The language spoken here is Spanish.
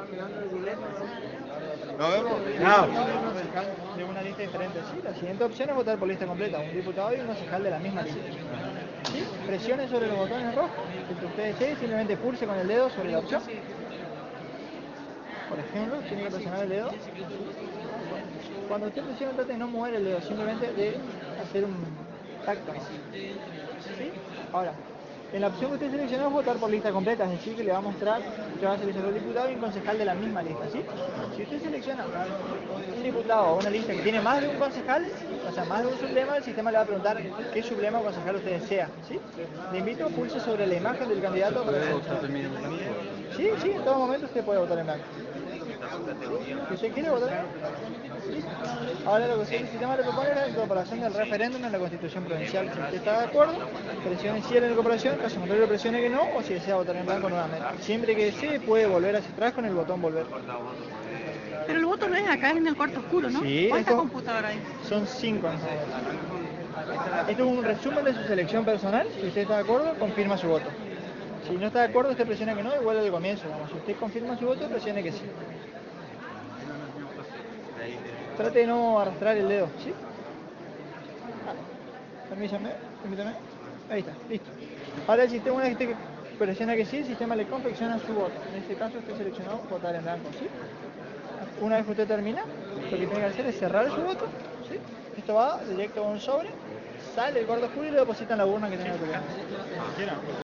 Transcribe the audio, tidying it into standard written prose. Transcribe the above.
¿Nos vemos? No. De una lista diferente. Sí, la siguiente opción es votar por lista completa, un diputado y un concejal de la misma lista. ¿Sí? Presione sobre los botones rojos, el que usted desee, simplemente pulse con el dedo sobre la opción. Por ejemplo, tiene que presionar el dedo. Cuando usted presiona, trate de no mover el dedo, simplemente de hacer un tacto. ¿Sí? Ahora, en la opción que usted seleccionó es votar por lista completa, es decir, que le va a mostrar, usted va a seleccionar un diputado y un concejal de la misma lista, ¿sí? Si usted selecciona un diputado o una lista que tiene más de un concejal, o sea, más de un sublema, el sistema le va a preguntar qué sublema o concejal usted desea, ¿sí? Le invito, pulse sobre la imagen del candidato para seleccionar. Sí, sí, en todo momento usted puede votar en blanco. Si usted quiere votar, listo. Ahora lo que el sistema le propone es la incorporación del referéndum en la Constitución Provincial. Si usted está de acuerdo, presione sí en la incorporación, caso contrario presione que no, o si desea votar en blanco nuevamente. Siempre que desee puede volver hacia atrás con el botón volver. Pero el voto no es acá en el cuarto oscuro, ¿no? Sí, ¿Cuántas esto computadoras hay? son 5. Esto es un resumen de su selección personal. Si usted está de acuerdo, confirma su voto. Si no está de acuerdo, usted presiona que no y vuelve al comienzo. Vamos, si usted confirma su voto, presione que sí. Trate de no arrastrar el dedo, ¿sí? Permítame. Ahí está, listo. Ahora el sistema, una vez que usted presiona que sí, el sistema le confecciona su voto. En este caso usted seleccionó votar en blanco, ¿sí? Una vez que usted termina, lo que tiene que hacer es cerrar su voto, ¿sí? Esto va directo a un sobre, sale el cuarto oscuro y lo deposita en la urna que tenga que pegar.